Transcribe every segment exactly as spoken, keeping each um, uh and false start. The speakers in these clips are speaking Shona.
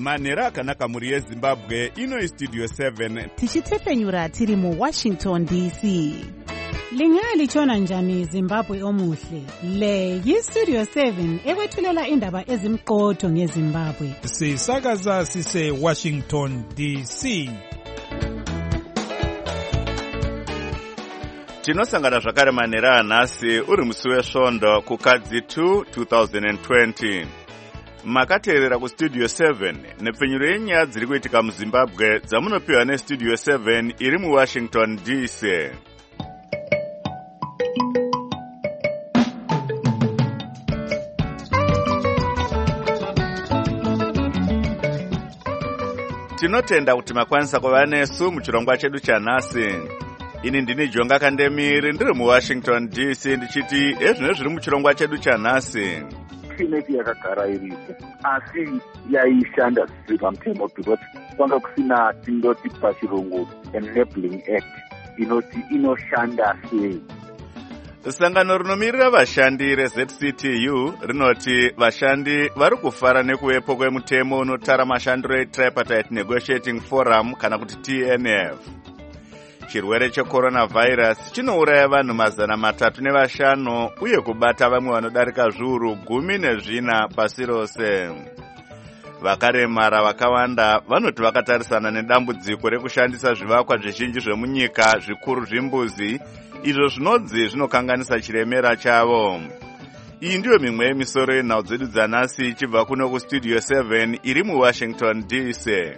manhero akanaka mhuri yezimbabwe. Ino istudio seven tichitepfenyura tiri muwashington D C. Lingalitshona njani Zimbabwe omuhle? Le yistudio seven ekwethulela indaba ezimqotho ngeZimbabwe. Sisakaza sise Washington D C. tinosangana zvakare manhero anhasi uri musi wesvondo kukadzi two twenty twenty. Makateerera kustudio seven nepfenyuro yenyaya dziri kuitika muzimbabwe dzamunopiwa nestudio seven iri muwashington D C. Tinotenda kuti makwanisa kuva nesu muchirongwa chedu chanhasi. Ini ndini Jonga Kandemiri ndiri muWashington D C ndichiti ezvino zviri muchirongwa chedu chanhasi. Ineti yakagara iripo asi yaishanda zvisiri pamutemo because kwanga kusina tindoti pachirungu enabling act inoti inoshanda sei. Sangano rinomirira vashandi reZ C T U rinoti vashandi vari kufara nekuvepo kwemutemo unotara mashandiro eTripartite Negotiating Forum kana kuti T N F. Chirwere checoronavirus chinouraya vanhu mazana matatu nevashanu uye kubata vamwe vanodarika zviuru gumi nezvina pasi rose. Vakaremara vakawanda vanoti vakatarisana nedambudziko rekushandisa zvivakwa zvizhinji zvemunyika zvikuru zvimbuzi izvo zvinodzi zvinokanganisa chiremera chavo. Iyi ndiyo mimwe yemisoro yenhau dzedu dzanhasi ichibva kuno kustudio seven iri muWashington D C.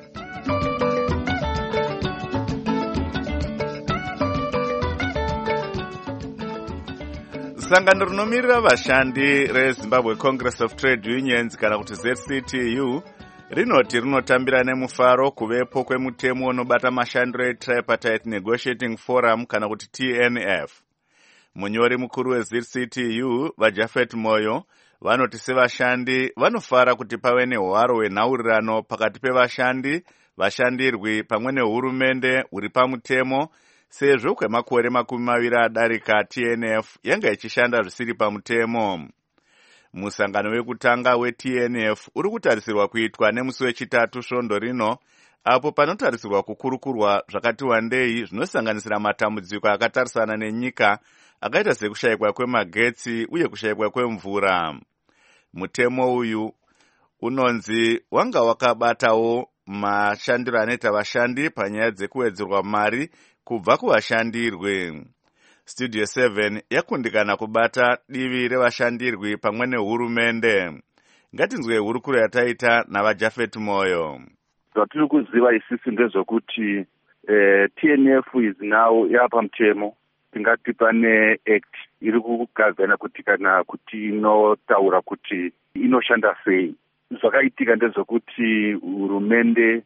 Sangano rinomirira vashandi reZimbabwe Congress of Trade Unions kana kuti Z C T U rinoti rinotambira nemufaro kuvepo kwemutemo unobata mashandiro eTripartite Negotiating Forum kana kuti T N F. Munyori mukuru weZ C T U vaJafet Moyo vanoti sevashandi vanofara kuti pave nehwaro hwenhaurirano pakati pevashandi, vashandirwi pamwe nehurumende huri pamutemo sezvo kwemakore makumi maviri adarika T N F yanga ichishanda zvisiri pamutemo. Musangano wekutanga we-T N F uri kutarisirwa kuitwa nemusi wechitatu svondo rino, apo panotarisirwa kukurukurwa zvakati wandei zvinosanganisira matambudziko akatarisana nenyika akaita sekushayikwa kwemagetsi uye kushayikwa kwemvura. Mutemo uyu unonzi wanga wakabatawo mashandiro anoita vashandi panyaya dzekuwedzerwa mari kubva kuvashandirwi. Studio seven yakundikana kubata divi revashandirwi pamwe nehurumende. Ngatinzwe hurukuro yataita navaJafet Moyo. Zvatiri kuziva isisi ndezvokuti eh, T N F is now yapamutemo, tingati pane act iri kugadzana kuti kana kuti inotaura kuti inoshanda sei. Zvakaitika ndezvokuti hurumende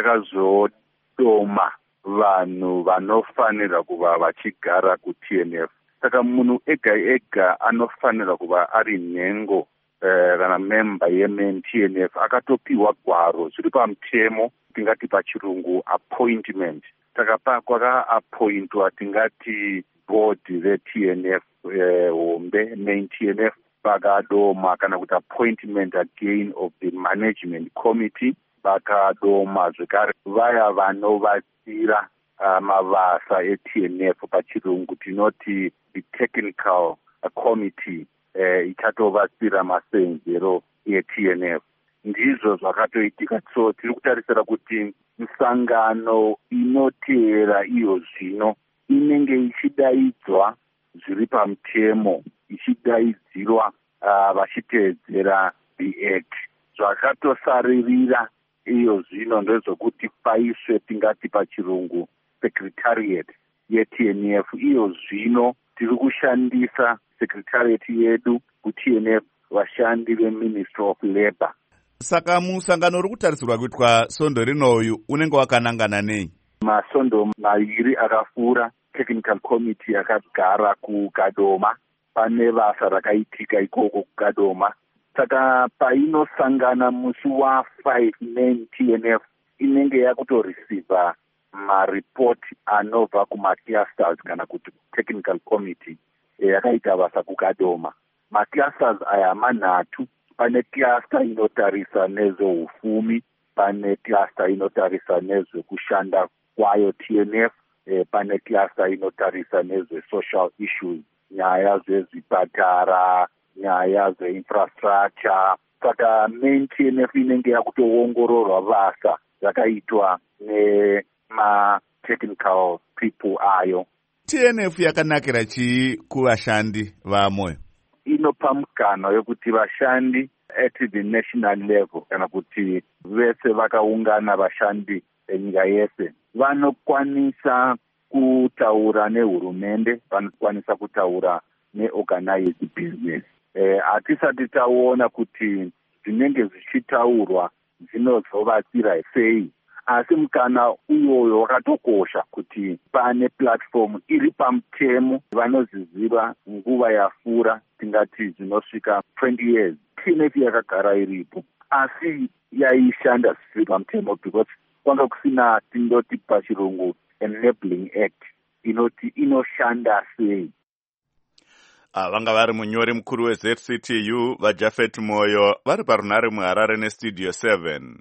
yakazodoma vanhu vanofanira kuva vachigara ku-T N F. Saka munhu ega ega anofanira kuva ari nhengo eh, kana member yemen T N F akatopiwa gwaro zviri pamutemo, tingati pachirungu appointment. Saka pa kwaka-appointwa tingati board re-T N F eh, hombe main T N F pakadoma kana kuti appointment again of the management committee pakadoma zvekare vaya vanovatsira uh, mavasa e-T N F pachirungu tinoti the technical uh, committee uh, ichatovatsira masenzero e-T N F. Ndizvo zvakatoitika. So tiri kutarisira kuti misangano inoteera iyo zvino inenge ichidaidzwa zviri pamutemo, ichidaidzirwa uh, vachiteedzera the act. Zvakatosaririra iyo zvino ndezvokuti paiswe tingati pachirungu secretariat ye-T N F. Iyo zvino tiri kushandisa secretariat yedu ku-T N F vashandi ve-Ministry of Labour. Saka musangano uri kutarisirwa kuitwa svondo rinoyu unenge wakanangana nei? Masondo maviri akafura technical committee yakagara kuKadoma, pane basa rakaitika ikoko kuKadoma. Saka painosangana musi wa five main T N F inenge yakutoreceiva mareport anobva kumaclusters kana kuti technical committee yakaita basa kuKadoma. Maclusters aya manhatu. Pane cluster inotarisa nezveufumi, pane cluster inotarisa nezvekushanda kwayo T N F, eh, pane cluster inotarisa nezve-social issues, nyaya zvezvipatara, nyaya zve-infrastructure. Saka main T N F inenge yakutoongororwa basa yakaitwa nema-technical people ayo. T N F yakanakira chii kuvashandi vaMoyo? Inopa mukana yokuti vashandi at the national level kana kuti vese vakaungana vashandi enyika yese vanokwanisa kutaura nehurumende, vanokwanisa kutaura neorganized business. Eh, hatisati taona kuti zvinenge zvichitaurwa zvinozovatsira sei, asi mukana uyoyo wakatokosha kuti pane platform iri pamutemo vanoziziva nguva yapfuura, tingati zvinosvika twenty years. T N F yakagara iripo asi yaishanda zvisiri pamutemo because kwanga kusina tindoti pachirungu enabling act inoti inoshanda sei. Vanga vari munyori mukuru we-Z C T U vaJafet Moyo vari parunare muHarare nestudio seven.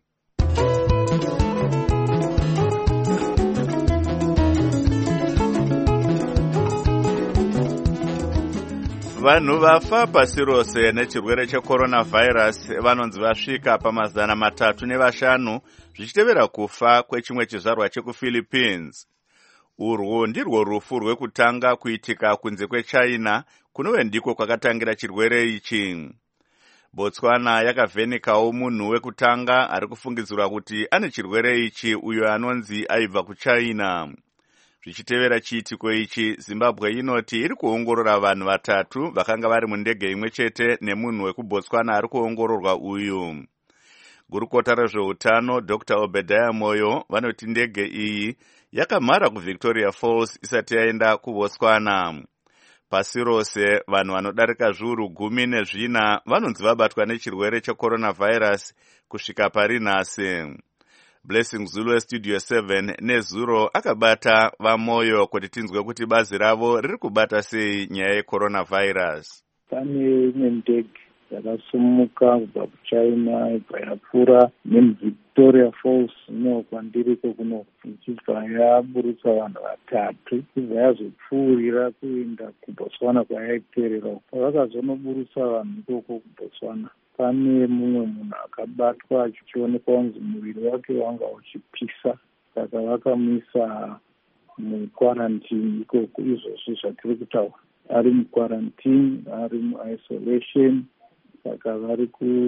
Vanhu vafa pasi rose nechirwere cheCoronavirus vanonzi vasvika pamazana matatu nevashanu zvichitevera kufa kwechimwe chizvarwa chekuPhilippines. Urwu ndirwo rufu rwekutanga kuitika kunze kweChina kunove ndiko kwakatangira chirwere ichi. Botswana yakavhenekawo munhu wekutanga ari kufungidzirwa kuti ane chirwere ichi uyo anonzi aibva kuChina. Zvichitevera chiitiko ichi, Zimbabwe inoti iri kuongorora vanhu vatatu vakanga vari mundege imwe chete nemunhu wekuBotswana ari kuongororwa uyu. Gurukota rezveutano Doctor Obadiah Moyo vanoti ndege iyi yakamhara kuVictoria Falls isati yaenda kuBotswana. Pasi rose vanhu vanodarika zviuru gumi nezvina vanonzi vabatwa nechirwere cheCoronavirus kusvika pari nhasi. Blessing Zulu westudio seven nezuro akabata vaMoyo kuti tinzwe kuti bazi ravo riri kubata sei nyaya yeCoronavirus. Pane imwe ndege yakasumuka kubva kuChina ibva yapfuura nemuVictoria Falls ino kwandiriko kuno ichibva yaburutsa vanhu vatatu ibva yazopfuurira kuenda kuBotswana kwayaiterera. Pavakazonoburutsa vanhu ikoko kuBotswana pane mumwe munhu akabatwa achionekwa kunzi muviri wake wanga uchipisa, saka vakamuisa mukwarantini ikoko. Izvozvo zvatiri kutaura, ari mukwarantini, ari muisolation, saka vari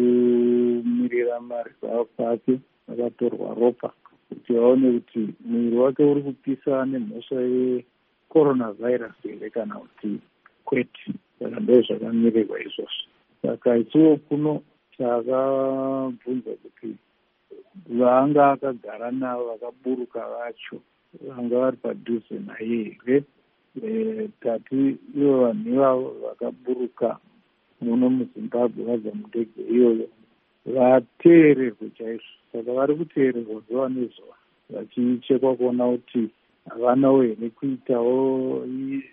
kumirira marizalts ake. Vakatorwa ropa kuti vaone kuti muviri wake uri kupisa nemhosva yeCoronavirus here kana kuti kwete. Saka ndo zvakamirirwa izvozvo. Saka ichiwo kuno takabvunza kuti vanga akagara navo vakaburuka vacho vanga vari padhuze naye here. E, tati ivo vanhu ivavo vakaburuka muno muZimbabwe vabva mundege iyoyo vateererwe chaizvo. Saka vari kuteererwa zuva nezuva vachichekwa kuona kuti havanawo here kuitawo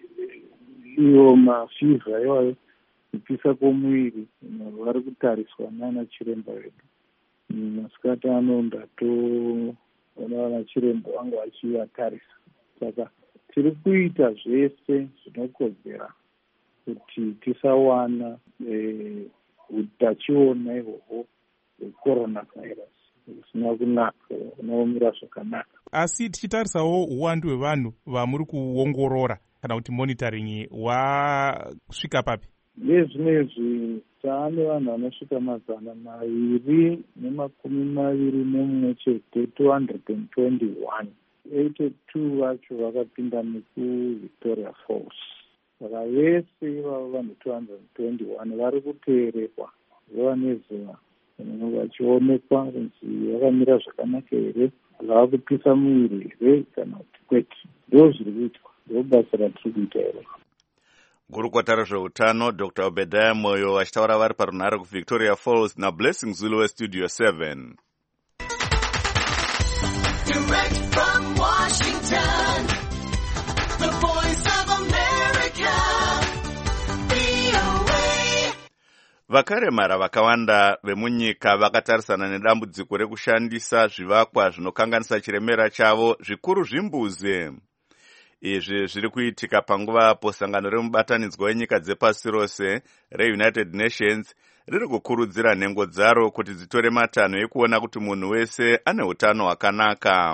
iwo mafivha iwayo kupisa kwomuviri. Vari kutariswa nana chiremba vedu. Masikati ano ndatoona vana chiremba vanga vachivatarisa. Saka tiri kuita zvese zvinokodzera kuti tisawana utachiona ihwohwo hweCoronavirus zvisina kunaka, unomira zvakanaka. Asi tichitarisawo uwandu hwevanhu vamuri kuongorora kana kuti monitoring wasvika papi? Nezvinezvi taane vanhu vanosvika mazana maviri nemakumi maviri nemumwe chete, two hundred twenty-one. eighty-two vacho vakapinda nekuVictoria Falls. Saka vese ivavo vanhu two hundred twenty-one vari kuteererwa zuva nezuva vachionekwa kunzi vakamira zvakanaka here, zvava kupisa muviri here kana kuti kwete. Ndo zviri kuitwa, ndo basa ratiri kuita iro. Gurukota rezveutano Doctor Obadiah Moyo vachitaura vari parunhare kuVictoria Falls naBlessing Zulu westudio seven. Direct from Washington, the voice of America, V O A. Vakaremara vakawanda vemunyika vakatarisana nedambudziko rekushandisa zvivakwa zvinokanganisa chiremera chavo zvikuru zvimbuzi. Izvi zviri kuitika panguva apo sangano remubatanidzwa wenyika dzepasi rose reUnited Nations riri kukurudzira nhengo dzaro kuti dzitore matanho ekuona kuti munhu wese ane utano hwakanaka.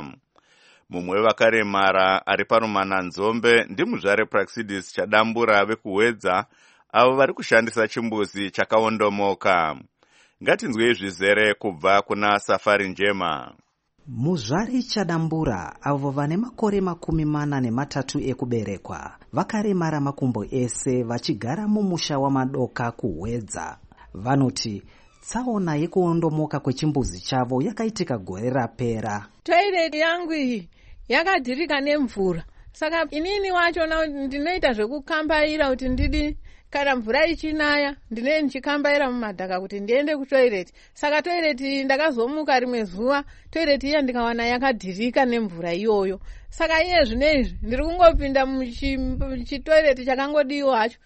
Mumwe wevakaremara ari parumana nzombe ndimuzvare Praxidis Chadambura vekuhwedza avo vari kushandisa chimbuzi chakaondomoka. Ngatinzwe zvizere kubva kuna Safari Njema. Muzvare Chadambura avo vane makore makumi mana nematatu ekuberekwa vakaremara makumbo ese vachigara mumusha wamadoka kuhwedza. Vanoti tsaona yekuondomoka kwechimbuzi chavo yakaitika gore rapera. Toilet yangu iyi yakadhirika nemvura, saka inini wachona ndinoita zvekukambaira kuti ndidi kana mvura ichinaya ndine ndichikambaira mumadhaka kuti ndiende kutoilet. Saka toilet ndakazomuka rimwe zuva toilet iya ndikawana yakadhirika nemvura iyoyo. Saka iye zvinezvi ndiri kungopinda muchitoilet chakangodiwa hacho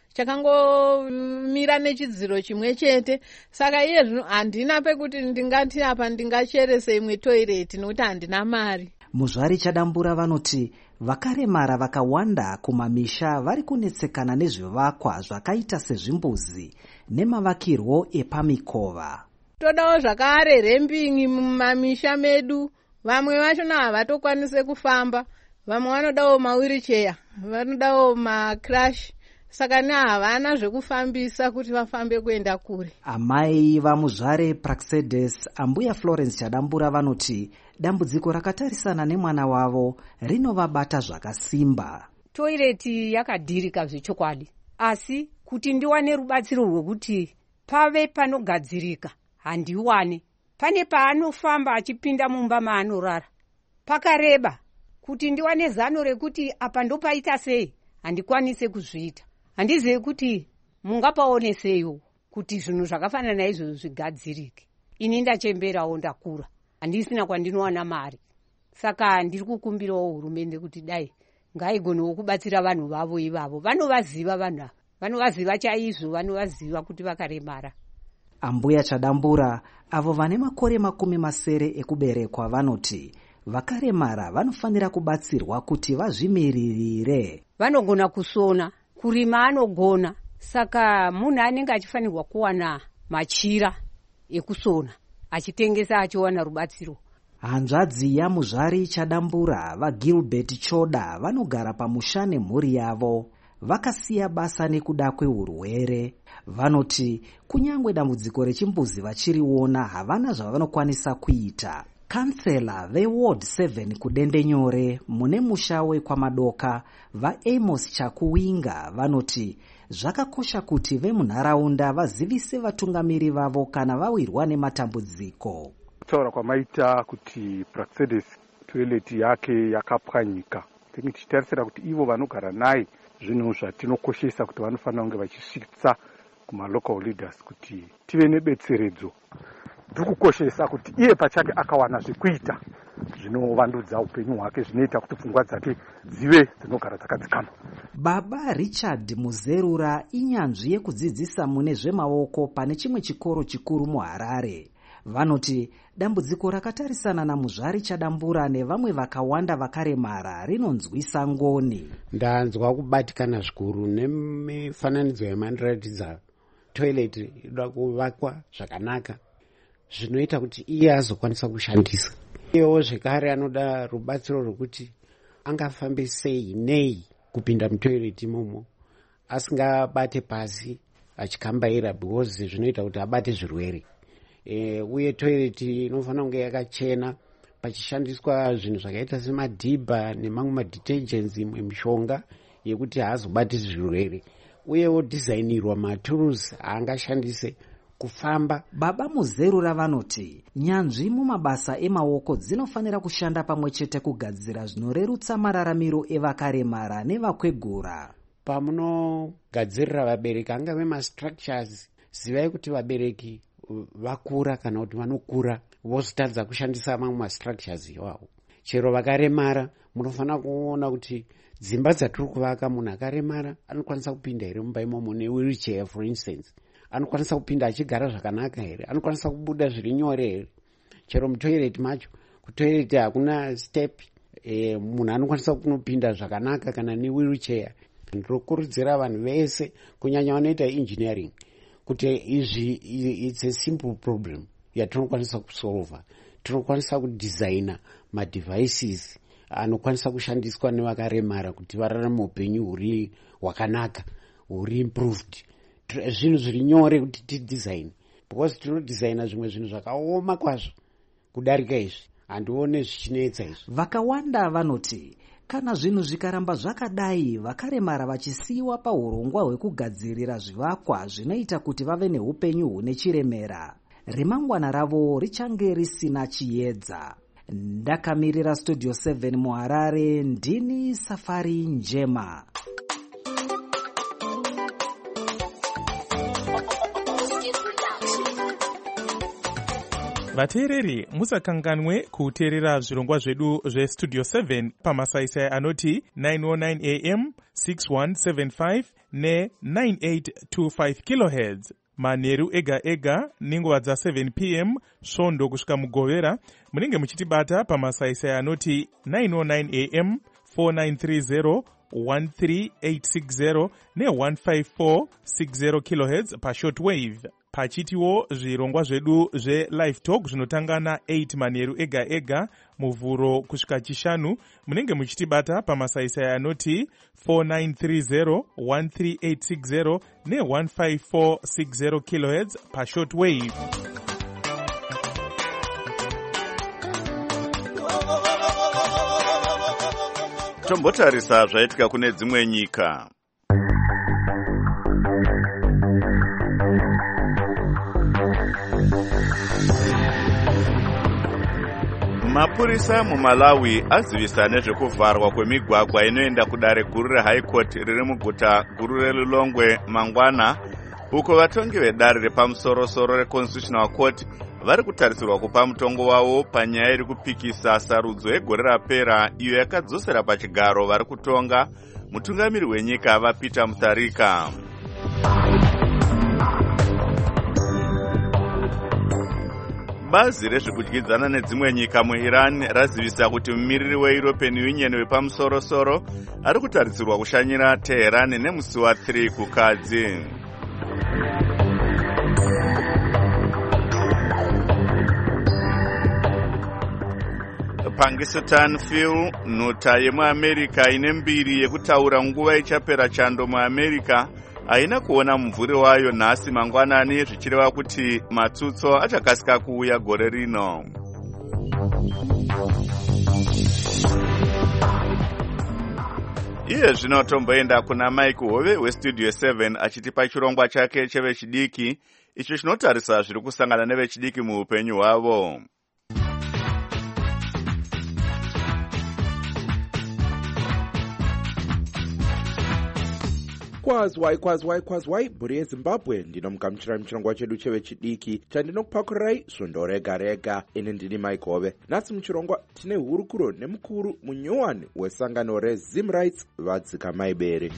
chakangomira nechidziro chimwe chete. Saka iye zvino handina pekuti ndingati apa ndingacherese imwe toilet nokuti handina mari. Muzvare Chadambura vanoti vakaremara vakawanda kumamisha vari kunetsekana nezvivakwa zvakaita sezvimbuzi nemavakirwo epamikova. Todawo zvakare rembingi mumamisha medu. Vamwe vachona havatokwanise kufamba, vamwe vanodawo mawiricheya, vanodawo macrash. Saka ne havana zvekufambisa kuti vafambe kuenda kure. Amai vamuzvare Praxedes ambuya Florence Chadambura vanoti dambudziko rakatarisana nemwana wavo rinovabata zvakasimba. Toileti yakadhirika zvechokwadi, asi kuti ndiwane rubatsiro rwekuti pave panogadzirika handiwane. Pane paanofamba achipinda mumba maanorara pakareba, kuti ndiwane zano rekuti apa ndopaita sei handikwanise kuzviita. Handizivi kuti mungapaoneseyo kuti zvinhu zvakafanana naizvo zvigadzirike. Ini ndachemberawo ndakura, handisina kwandinowana mari. Saka ndiri kukumbirawo hurumende kuti dai ngaigonewo kubatsira vanhu vavo ivavo. Vanovaziva vanhu ava, vanovaziva chaizvo, vanovaziva kuti vakaremara. Ambuya Chadambura avo vane makore makumi masere ekuberekwa vanoti vakaremara vanofanira kubatsirwa kuti vazvimiririre. Vanogona kusona, kurima anogona, saka munhu anenge achifanirwa kuwana machira ekusona achitengesa achiwana rubatsiro. Hanzvadzi yamuzvare Chadambura vaGilbert Choda vanogara pamusha nemhuri yavo vakasiya basa nekuda kweurwere. Vanoti kunyangwe dambudziko rechimbuzi vachiriona havana zvavanokwanisa kuita. Kansela veWard seven kudendenyore mune musha wekwamadoka vaAmos Chakuwinga vanoti zvakakosha kuti vemunharaunda vazivise vatungamiri vavo kana vawirwa nematambudziko. Kutaura kwamaita kuti Praxedes toilet yake yakapwanyika, tichitarisira kuti ivo vanogara naye zvinhu zvatinokoshesa kuti vanofanira kunge vachisvitsa kuma local leaders kuti tive nebetseredzo. Ndikukoshesa kuti iye pachake akawana zvekuita zvinovandudza upenyu hwake, zvinoita kuti pfungwa dzake dzive dzinogara dzakadzikama. Baba Richard Muzerura inyanzvi yekudzidzisa mune zvemaoko pane chimwe chikoro chikuru muHarare. Vanoti dambudziko rakatarisana namuzvare Chadambura nevamwe vakawanda vakaremara rinonzwisa ngoni. Ndanzwa kubatikana zvikuru nemifananidzo yamandiratidza toilet inoda kuvakwa zvakanaka zvinoita kuti iye azokwanisa kushandisa. Iyewo zvekare anoda rubatsiro rwekuti angafambe sei nei kupinda mutoilet imomo asingabate pasi achikambaira, because zvinoita kuti abate zvirwere. E, uye toilet inofanira kunge yakachena pachishandiswa zvinhu zvakaita semadhibha nemamwe madetergents, imwe mishonga yekuti haazobati zvirwere. Uyewo designirwa matools aangashandise kufamba. Baba Muzerura vanoti nyanzvi mumabasa emaoko dzinofanira kushanda pamwe chete kugadzira zvinorerutsa mararamiro evakaremara nevakwegura. Pamunogadzirira vabereki angave mastructures, zivai kuti vabereki vakura kana kuti vanokura vozotadza kushandisa mamwe mastructures iwawo. Chero vakaremara munofanira kuona kuti dzimba dzatiri kuvaka munhu akaremara anokwanisa kupinda here mumba imomo newheelchair for instance, anokwanisa kupinda achigara zvakanaka here, anokwanisa kubuda zviri nyore here. Chero mutoireti macho, kutoireti hakuna step, e, munhu anokwanisa kunopinda zvakanaka kana newheelchair. Ndinokurudzira vanhu vese kunyanya vanoita engineering kuti izvi it's a simple problem yatinokwanisa kusolva. Tinokwanisa kudesigna madevices anokwanisa kushandiswa nevakaremara kuti vararame upenyu huri hwakanaka, huri improved. Zvinhu zviri nyore kuti tidesign, because tinodesigna zvimwe zvinhu zvakaoma kwazvo kudarika izvi. Handione zvichinetsa izvi. Vakawanda vanoti kana zvinhu zvikaramba zvakadai, vakaremara vachisiyiwa paurongwa hwekugadzirira zvivakwa zvinoita kuti vave neupenyu hune chiremera, remangwana ravo richange risina chiedza. Ndakamirira Studio seven muHarare, ndini Safari Njema. Vateereri, musakanganwe kuteerera zvirongwa zvedu zveStudio seven pamasaisai anoti nine oh nine A M, six one seven five ne nine eight two five kilohertz. Manheru ega ega ninguva dza seven P M svondo kusvika mugovera. Munenge muchitibata pamasaisai anoti nine oh nine A M, four nine three zero, one three eight six zero ne one five four six zero kilohertz pashortwave. Pachitiwo zvirongwa zvedu zve-live talk zvinotanga na eight manheru ega ega muvhuro kusvika chishanu. Munenge muchitibata pamasaisai anoti four nine three zero, one three eight six zero ne one five four six zero kilohertz pashortwave. Tombotarisa zvaitika kune dzimwe nyika. Mapurisa muMalawi azivisa nezvekuvharwa kwemigwagwa inoenda kudare guru reHigh Court riri muguta guru reLilongwe mangwana, uko vatongi vedare repamusoro-soro reConstitutional Court vari kutarisirwa kupa mutongo wavo panyaya iri kupikisa sarudzo yegore rapera iyo yakadzosera pachigaro vari kutonga mutungamiri wenyika vaPeter Mutharika. Bazi rezvekudyidzana nedzimwe nyika muIran razivisa kuti mumiriri weEuropean Union wepamusoro-soro ari kutarisirwa kushanyira Teheran nemusi wa3 kukadzi. Pakistan Phil, nhuta yemuAmerica ine mbiri yekutaura nguva ichapera chando muAmerica, haina kuona mumvuri wayo nhasi mangwanani, zvichireva kuti matsutso achakasika kuuya gore rino. Iye zvino tomboenda kuna Mike Hove weStudio seven achitipa chirongwa chake chevechidiki, icho chinotarisa zviri kusangana nevechidiki muupenyu hwavo. Kwazwai kwazwai kwazwai mhuri yeZimbabwe, ndinomugamuchirai muchirongwa chedu chevechidiki chandinokupakurai svondo rega rega. Ini ndini Mike Hove. Nhasi muchirongwa tine hurukuro nemukuru munyowani wesangano reZimrights vadzika maibere.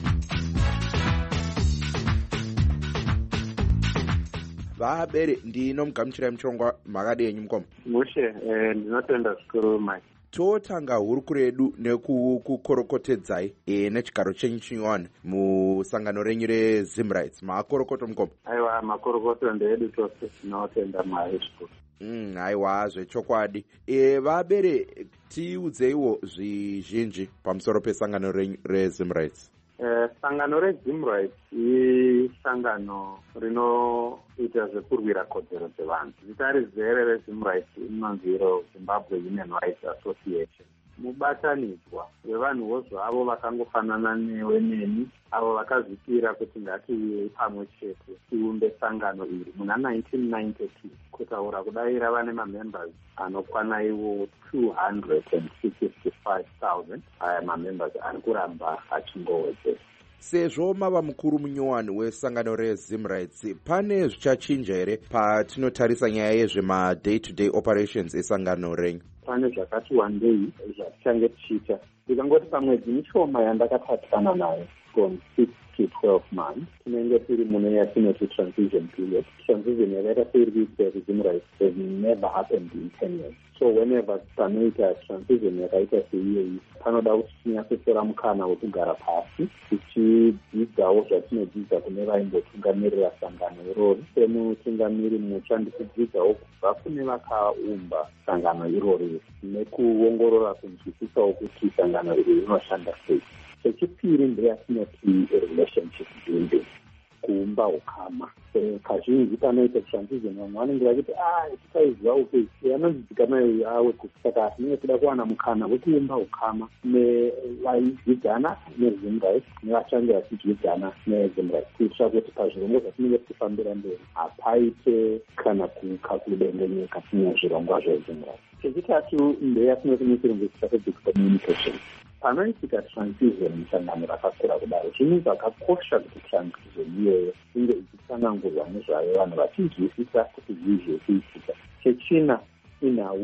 Vabere, ndinomugamuchirai muchirongwa makadi yenyu mukoma. Mushe, eh, ndinotenda zvikuru Mike. Totanga hurukuro yedu nekukorokotedzai e, nechigaro chenyu chinyowani musangano renyu reZimrights. Makorokoto mukoma. Aiwa, makorokoto ndeedu tose, tinotenda Mwari zvikuru. Mm, aiwa, zvechokwadi. E, vabere, tiudzeiwo zvizhinji pamusoro pesangano renyu reZimrights. Eh, sangano reZimrights isangano rinoita zvekurwira kodzero dzevanhu. Zita rizere reZimrights inonzi Zimbabwe Human Rights Association. Mubatanidzwa wevanhuwo zvavo vakangofanana newe neni, avo vakazvipira kuti ngatiuye pamwe chete tiumbe sangano iri muna nineteen ninety-two, kutaura kudai rava nemamembers anokwana ivo two hundred sixty-five thousand. Aya mamembers ari kuramba achingowedzera. Sezvo mava mukuru munyowani wesangano reZimrights, pane zvichachinja here patinotarisa nyaya yezvema day to day operations esangano renyu? Pane zvakati wandei zvatichange tichiita. Ndikangoti pamwedzi mishoma yandakatatisana nayo from six to twelve months tinenge tiri mune yatinoti transition period. Transition yakaita seiri kuitika resume rights has never happened in ten years. So whenever panoita transition yakaita seiyoyi panoda kuti tinyatsotora mukana wekugara pasi tichidzidzawo zvatinodzidza kune vaimbotungamirira sangano irori. Semutungamiri mutsva ndikudzidzawo kubva kune vakaumba sangano irori nekuongorora kunzwisisawo kuti sangano iri rinoshanda sei. Chechipiri ndeyatinoti relationship building, kuumba ukama. Kazhinji panoita transition vamwe vanenge vachiti ah tikaiziva uke anonzidzikanayo awe saka tinenge kuda kuwana mukana wekuumba ukama nevaidzidzana neresume rights nevachange vachidzidzana neresume rights kuitira kuti pazvirongwa zvatinenge tichifambira mberi hapaite kana kuka kudengenyeka nezvirongwa zveresume rights. Chechitatu ndeyatinoti muchirungu strategic communication. Panoitika transition musangano rakakura kudaro zvinhu zvakakosha kuti transition iyoyo inge ichitsanangurwa nezvayo vanhu vachinzwisisa kuti zvii zviri kuitika. Chechina inhau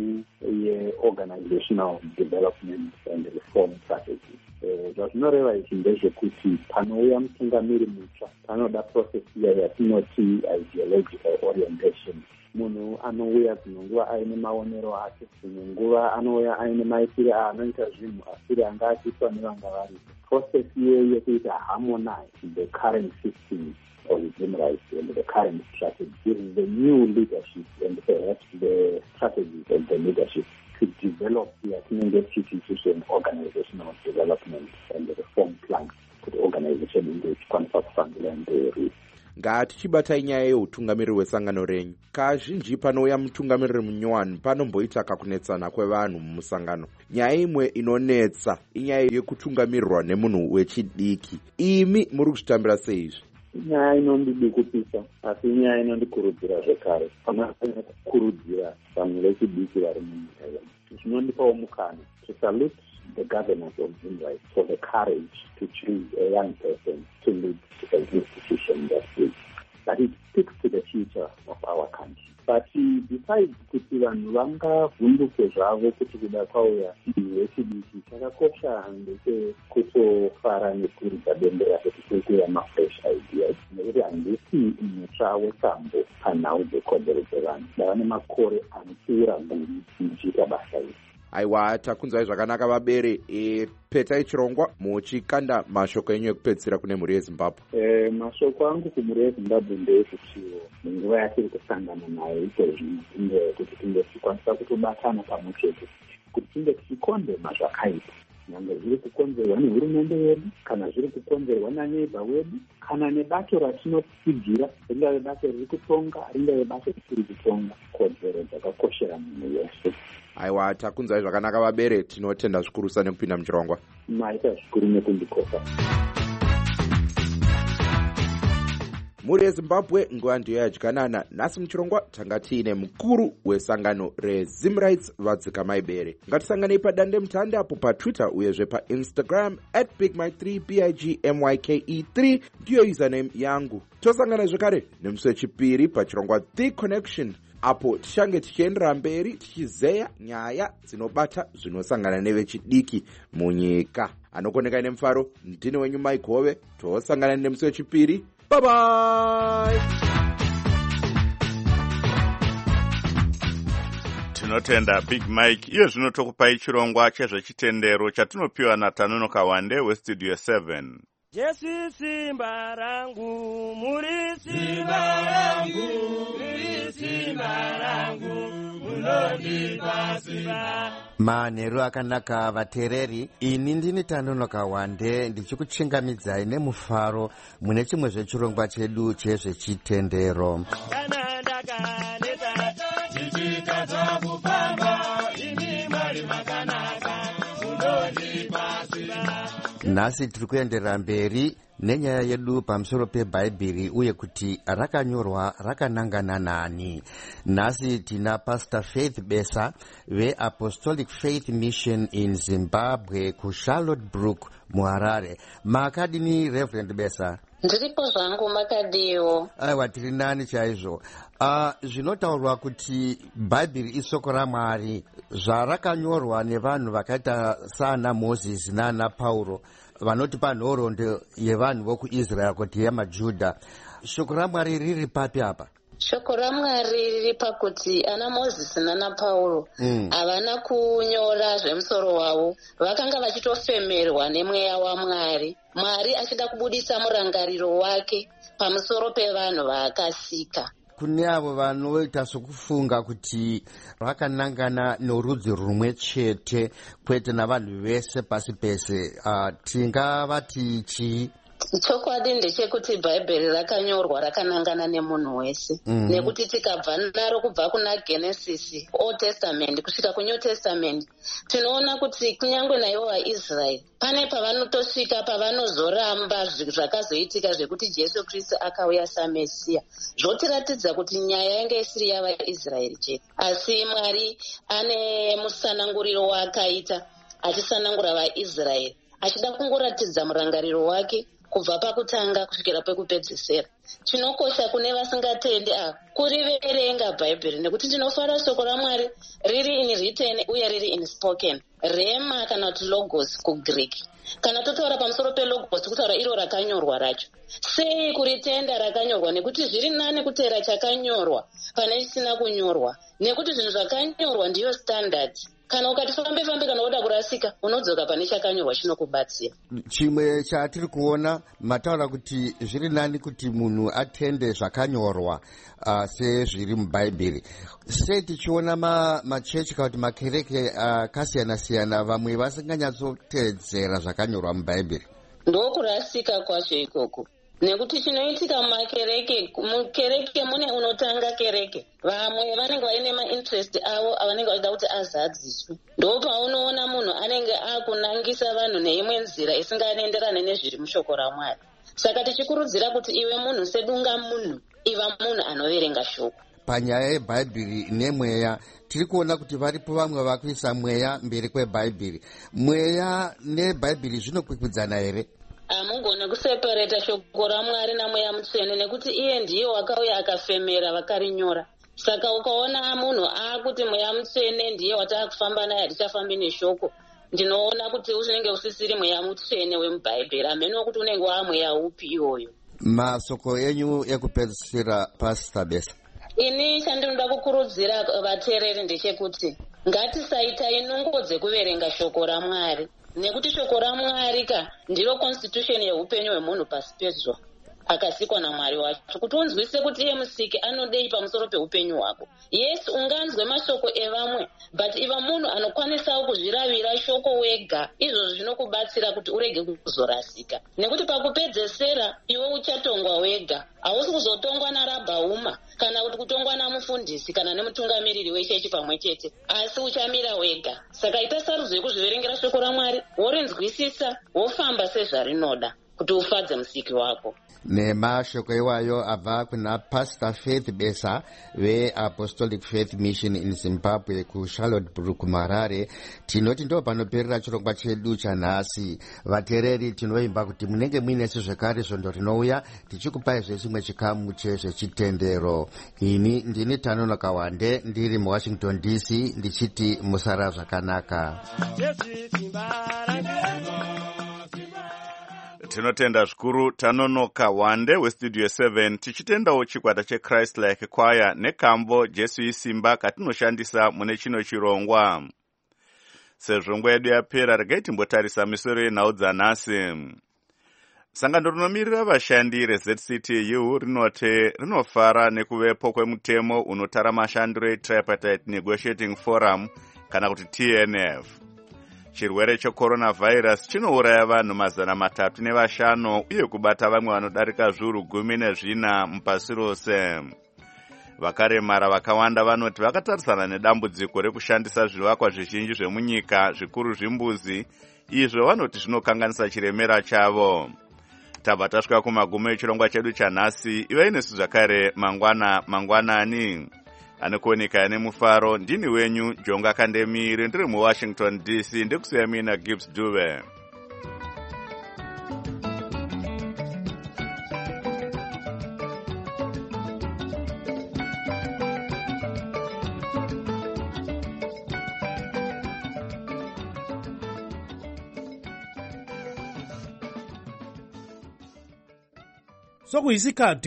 yeorganizational development and reform strategy. Zvazvinoreva izvi ndezvekuti panouya mutungamiri mutsva panoda process iya yatinoti ideological orientation. Munhu anouya dzimwe nguva aine maonero ake, dzimwe nguva anouya aine maitire aanoita zvinhu asiri anga achiitwa nevanga varipo. Process iyoyo yekuita harmonize the current system of human rights and the current strategy. This is the new leadership and perhaps the strategies of the leadership to develop the institution, organizational development and the reform plans for the organization in which contract funding and the risk. Ngatichibatai nyaya yeutungamiriri hwesangano renyu. Kazhinji panouya mutungamiriri munyowani panomboita kakunetsana kwevanhu mumusangano. Nyaya imwe inonetsa inyaya yekutungamirirwa nemunhu wechidiki. Imi muri kuzvitambira sei izvi? Nyaya inondidikupisa asi nyaya inondikurudzira zvekare. Panofanira kukurudzira vanhu vechidiki vari munyika yedu. Zvinondipawo mukana to salute the governance of human rights for the courage to choose a young person to lead an institution that is that it speaks to the future of our country. But besides kuti vanhu vangavhunduke zvavo kuti kuda kwauya munhu wechidiki, chakakosha ndechekutofara nekuridza bembera kuti kuri kuuya mafresh ideas nekuti handisi mutsva wetambo panhau dzekodzero dzevanhu ndava nemakore anopfuura gumi muchiita basa iri. Aiwa, takunzwai zvakanaka vabere. E, petai chirongwa muchikanda mashoko enyu ekupedzisira kune mhuri yeZimbabwe. E, mashoko angu kumhuri yeZimbabwe ndeyekuti munguva yatiri kusangana nayo izvezvi inde kuti tinge tichikwanisa kutobatana pamwe chete kuti tinge tichikondema zvakaipa, nyangwe zviri kukonzerwa nehurumende yedu kana zviri kukonzerwa naneighbor wedu kana nebato ratinotsigira, ringave bato riri kutonga, ringave bato risiri kutonga, kodzero dzakakoshera munhu wese. Aiwa, takunzwai zvakanaka vabere, tinotenda zvikurusa nekupinda muchirongwa. Maita zvikuru nekundikosa. Mhuri yeZimbabwe nguva ndiyo yadyanana. Nhasi muchirongwa tanga tiine mukuru wesangano reZim Rights Vadzikamai Bere. Ngatisanganei padande mutande apo paTwitter uyezve paInstagram at big mike three b i g m y k e three ndiyo username yangu. Tosangana zvekare nemusi wechipiri pachirongwa The Connection apo tichange tichiendera mberi tichizeya nyaya dzinobata zvinosangana nevechidiki munyika. Anokoneka nemufaro ndini wenyu Mike Hove. Tosangana nemusi wechipiri. Bye bye. Tinotenda Big Mike. Iyo zvino tokupai chirongwa chezvechitendero chatinopiwa naTanonoka Wande weStudio seven. Jesu simba rangu, muri simba rangu, muri simba rangu, munondipa simba. Manheru akanaka vatereri, ini ndini Tanonoka Wande ndichikuchingamidzai nemufaro mune chimwe zvechirongwa chedu chezvechitendero. Kana ndakaneta ndichikadza kupamba, ini mari makanaka, munondipa simba. Nhasi tiri kuenderera mberi nenyaya yedu pamusoro pebhaibheri uye kuti rakanyorwa rakanangana nani. Nhasi tina Pastor Faith Besa veApostolic Faith Mission in Zimbabwe kuCharlotte Brook muHarare. Makadini Reverend Besa? Ndiripo zvangu makadiwo. Aiwa, tiri nani chaizvo. Uh, zvinotaurwa kuti bhaibheri isoko raMwari, zvarakanyorwa nevanhu vakaita saana Moses naana Pauro. vanotipa nhoroondo yevanhu vokuisrael kuti yemajudha. Shoko raMwari riri papi apa? Shoko raMwari riri pakuti ana Mozisi nana Pauro havana mm. kunyora zvemusoro wavo, vakanga vachitofemerwa nemweya waMwari, Mwari achida kubudisa murangariro wake pamusoro pevanhu vaakasika. Kune avo vanoita sokufunga kuti vakanangana norudzi rumwe chete kwete navanhu vese pasi pese, uh, tingavati chii? Chokwadi ndechekuti bhaibheri rakanyorwa rakanangana nemunhu wese mm. nekuti tikabva naro kubva kuna Genesis, Old Testament kusvika kuNew Testament, tinoona kuti kunyange naivo vaIsraeri pane pavanotosvika pavanozoramba zvakazoitika zvekuti Jesu Kristu akauya saMesiya, zvotiratidza kuti nyaya yange isiri yavaIsraeri chete, asi Mwari ane musananguriro waakaita achisanangura vaIsraeri, achida kungoratidza murangariro wake kubva pakutanga kusvikira pekupedzisira. Chinokosha kune vasingatendi a kuriverenga bhaibheri, nekuti ndinofara shoko raMwari riri in written uye riri in spoken, rema kana kuti logos kuGreek. Kana totaura pamusoro pelogos, kutaura iro rakanyorwa racho, sei kuritenda rakanyorwa? Nekuti zviri nani kuteera chakanyorwa pane chisina kunyorwa, nekuti zvinhu zvakanyorwa ndiyo standard. Kana ukati fambe fambe kana uda kurasika, unodzoka pane chakanyorwa chinokubatsira. Chimwe chatiri kuona mataura kuti zviri nani kuti munhu atende zvakanyorwa uh, sezviri mubhaibheri. Sei tichiona machechi kana kuti makereke akasiyana uh, siyana vamwe vasinganyatsotedzera zvakanyorwa mubhaibheri? Ndokurasika kwacho ikoko. Nekuti chinoitika mumakereke, mukereke mune unotanga kereke, vamwe vanenge vaine mainterest avo avanenge vachida kuti azadziswe. Ndopaunoona munhu anenge akunangisa vanhu neimwe nzira isinganoenderane nezviri mushoko raMwari. Saka tichikurudzira kuti iwe munhu sedunga munhu, iva munhu anoverenga shoko. Panyaya yebhaibheri nemweya, tiri kuona kuti varipo vamwe vakuisa mweya mberi kwebhaibheri. Mweya nebhaibheri zvinokwikwidzana here? Hamugone kuseparata shoko raMwari namweya mutsvene, nekuti iye ndiye wakauya akafemera vakarinyora. Saka ukaona munhu akuti mweya mutsvene ndiye wataakufamba naye, hatichafambi neshoko, ndinoona kuti unenge usisiri mweya mutsvene wemubhaibheri, ameno kuti unenge wamweya upi iwoyo. Masoko enyu ekupedzisira, Pastor Besa. Ini chandinoda kukurudzira vateereri ndechekuti ngatisaita inungo dzekuverenga shoko raMwari, nekuti shoko raMwari ka ndiro constitution yeupenyu hwemunhu pasi pezuva, akasikwa naMwari wacho, kuti unzwise kuti iye musiki anodei pamusoro peupenyu hwako. Yes, unganzwe mashoko evamwe, but iva munhu anokwanisawo kuzviravira shoko wega, izvo zvinokubatsira kuti urege kuzorasika, nekuti pakupedzesera iwe uchatongwa wega, hausi kuzotongwa naRabhauma kana kuti kutongwa namufundisi kana nemutungamiriri wechechi pamwe chete, asi uchamira wega. Saka ita sarudzo yekuzviverengera shoko raMwari, worinzwisisa, wofamba sezvarinoda kuti ufadze musiki wako. Nemashoko iwayo abva kuna Pastor Faith Besa veApostolic Faith Mission in Zimbabwe kuCharlottesburg Harare. Tinoti ndo panoperera chirongwa chedu chanhasi. Vateereri tinoimba kuti munenge muine zvekare svondo rinouya tichikupai zvechimwe chikamu chezvechitendero. Ini ndini Tanonoka Wande ndiri muWashington D C ndichiti musara zvakanaka. Tinotenda zvikuru Tanonoka Wande westudio seven, tichitendawo chikwata cheChrist Like Choir nekambo Jesu isimba katinoshandisa mune chino chirongwa. Sezvo nguva yedu yapera, regai timbotarisa misoro yenhau dzanhasi. Sangano rinomirira vashandi reZ C T U rinoti rinofara nekuvepo kwemutemo unotara mashandiro eTripartite Negotiating Forum kana kuti T N F. Chirwere checoronavirus chinouraya vanhu mazana matatu nevashanu uye kubata vamwe vanodarika zviuru gumi nezvina mupasi rose. Vakaremara vakawanda vanoti vakatarisana nedambudziko rekushandisa zvivakwa zvizhinji zvemunyika, zvikuru zvimbuzi, izvo vanoti zvinokanganisa chiremera chavo. Tabva tasvika kumagumo echirongwa chedu chanhasi. Ivai nesu zvakare mangwana mangwanani. Anokuoneka nemufaro, ndini wenyu Jonga Kandemiri, ndiri muWashington D C, ndikusiya mina Gibbs Dube. sokuyisikhathi